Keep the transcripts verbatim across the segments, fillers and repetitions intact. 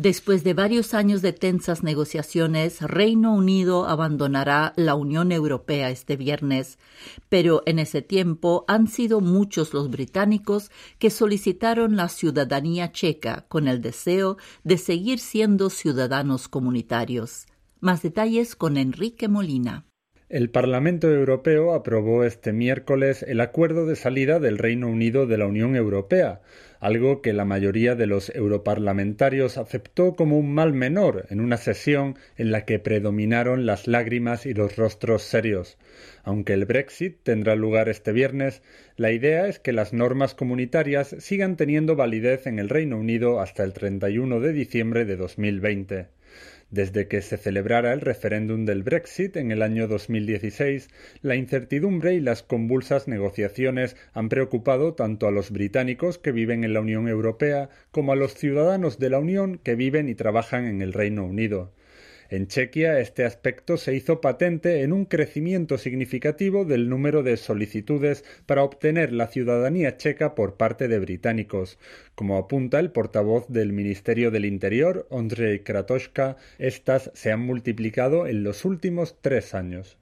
Después de varios años de tensas negociaciones, Reino Unido abandonará la Unión Europea este viernes, pero en ese tiempo han sido muchos los británicos que solicitaron la ciudadanía checa con el deseo de seguir siendo ciudadanos comunitarios. Más detalles con Enrique Molina. El Parlamento Europeo aprobó este miércoles el acuerdo de salida del Reino Unido de la Unión Europea, algo que la mayoría de los europarlamentarios aceptó como un mal menor en una sesión en la que predominaron las lágrimas y los rostros serios. Aunque el Brexit tendrá lugar este viernes, la idea es que las normas comunitarias sigan teniendo validez en el Reino Unido hasta el treinta y uno de diciembre de dos mil veinte. Desde que se celebrara el referéndum del Brexit en el año dos mil dieciséis, la incertidumbre y las convulsas negociaciones han preocupado tanto a los británicos que viven en la Unión Europea como a los ciudadanos de la Unión que viven y trabajan en el Reino Unido. En Chequia, este aspecto se hizo patente en un crecimiento significativo del número de solicitudes para obtener la ciudadanía checa por parte de británicos. Como apunta el portavoz del Ministerio del Interior, Ondřej Kratochka, estas se han multiplicado en los últimos tres años.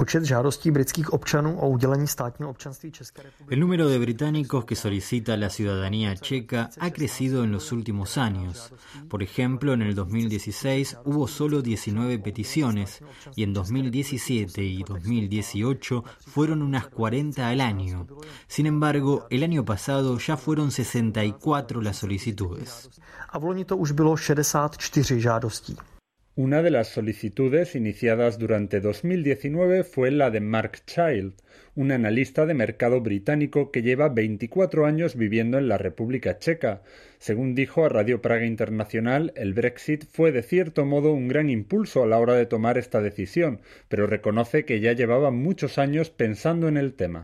El número de británicos que solicita la ciudadanía checa ha crecido en los últimos años. Por ejemplo, en el dos mil dieciséis hubo solo diecinueve peticiones y en dos mil diecisiete y dos mil dieciocho fueron unas cuarenta al año. Sin embargo, el año pasado ya fueron sesenta y cuatro las solicitudes. Una de las solicitudes iniciadas durante dos mil diecinueve fue la de Mark Child, un analista de mercado británico que lleva veinticuatro años viviendo en la República Checa. Según dijo a Radio Praga Internacional, el Brexit fue de cierto modo un gran impulso a la hora de tomar esta decisión, pero reconoce que ya llevaba muchos años pensando en el tema.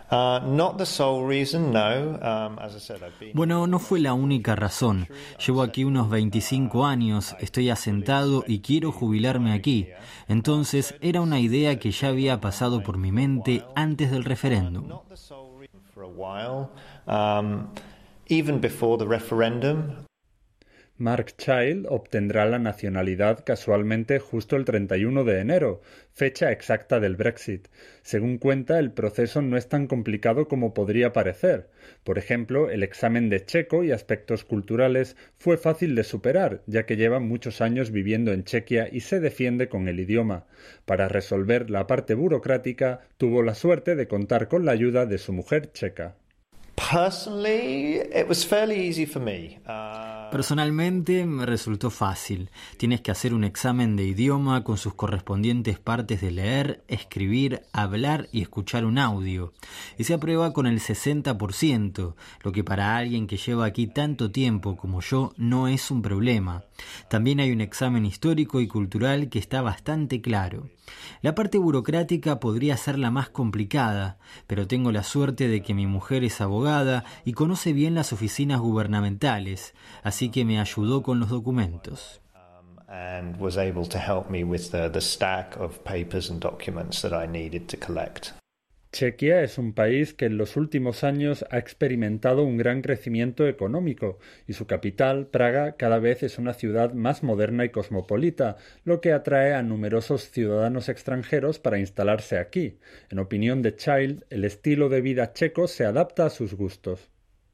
Bueno, no fue la única razón. Llevo aquí unos veinticinco años, estoy asentado y quiero jubilarme aquí. Entonces, era una idea que ya había pasado por mi mente antes del referéndum. Mark Child obtendrá la nacionalidad casualmente justo el treinta y uno de enero, fecha exacta del Brexit. Según cuenta, el proceso no es tan complicado como podría parecer. Por ejemplo, el examen de checo y aspectos culturales fue fácil de superar, ya que lleva muchos años viviendo en Chequia y se defiende con el idioma. Para resolver la parte burocrática, tuvo la suerte de contar con la ayuda de su mujer checa. Personalmente me resultó fácil. Tienes que hacer un examen de idioma con sus correspondientes partes de leer, escribir, hablar y escuchar un audio. Y se aprueba con el sesenta por ciento, lo que para alguien que lleva aquí tanto tiempo como yo no es un problema. También hay un examen histórico y cultural que está bastante claro. La parte burocrática podría ser la más complicada, pero tengo la suerte de que mi mujer es abogada y conoce bien las oficinas gubernamentales, así que me ayudó con los documentos. And was able to help me with the, the stack of papers and documents that I needed to collect. Chequia es un país que en los últimos años ha experimentado un gran crecimiento económico y su capital, Praga, cada vez es una ciudad más moderna y cosmopolita, lo que atrae a numerosos ciudadanos extranjeros para instalarse aquí. En opinión de Child, el estilo de vida checo se adapta a sus gustos.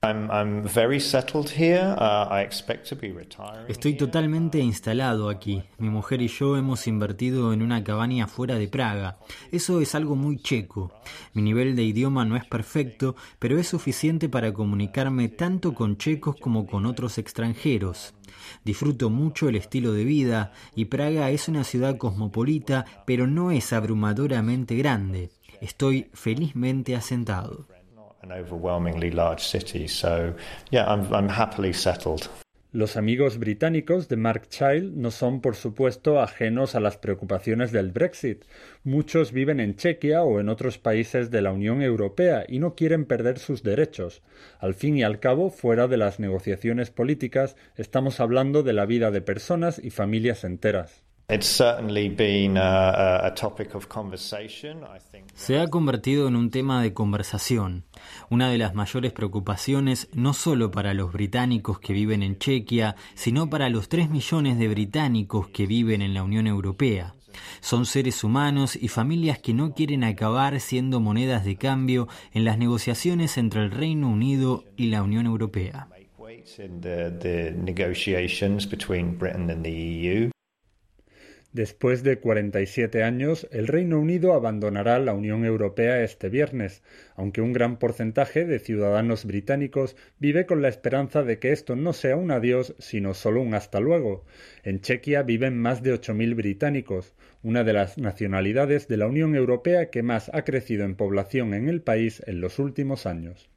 Estoy totalmente instalado aquí. Mi mujer y yo hemos invertido en una cabaña fuera de Praga. Eso es algo muy checo. Mi nivel de idioma no es perfecto, pero es suficiente para comunicarme tanto con checos como con otros extranjeros. Disfruto mucho el estilo de vida y Praga es una ciudad cosmopolita, pero no es abrumadoramente grande. Estoy felizmente asentado. An overwhelmingly large city, so yeah, I'm I'm happily settled. Los amigos británicos de Mark Child no son, por supuesto, ajenos a las preocupaciones del Brexit. Muchos viven en Chequia o en otros países de la Unión Europea y no quieren perder sus derechos. Al fin y al cabo, fuera de las negociaciones políticas, estamos hablando de la vida de personas y familias enteras. Se ha convertido en un tema de conversación. Una de las mayores preocupaciones no solo para los británicos que viven en Chequia, sino para los tres millones de británicos que viven en la Unión Europea. Son seres humanos y familias que no quieren acabar siendo monedas de cambio en las negociaciones entre el Reino Unido y la Unión Europea. Después de cuarenta y siete años, el Reino Unido abandonará la Unión Europea este viernes, aunque un gran porcentaje de ciudadanos británicos vive con la esperanza de que esto no sea un adiós, sino solo un hasta luego. En Chequia viven más de ocho mil británicos, una de las nacionalidades de la Unión Europea que más ha crecido en población en el país en los últimos años.